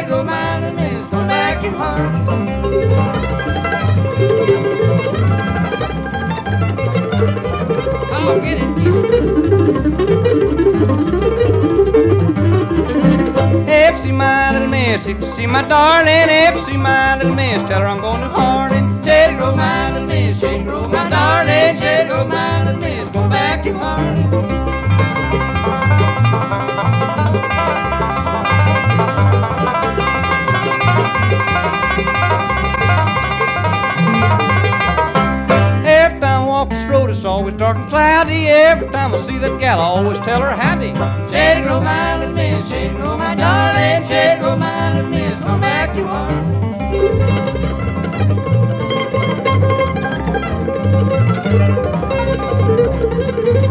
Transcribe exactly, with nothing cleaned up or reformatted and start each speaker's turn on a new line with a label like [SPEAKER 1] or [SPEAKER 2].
[SPEAKER 1] Shady Grove Mountain Miss, come back to Harmony. Oh, get it, get it. If you see my little miss, if you see my darling, if you see my little miss, tell her I'm going to Hardin. Shady Grove, my little miss, Shady Grove, my darling, Shady Grove, my little miss, go back to Hardin. Every time I walk this road, it's always dark and cloudy. Every time I see that gal, I always tell her howdy. Shady Grove, my little miss, Shady Grove, my darling, Shady Grove, my little miss, come back to Harmony. Thank you.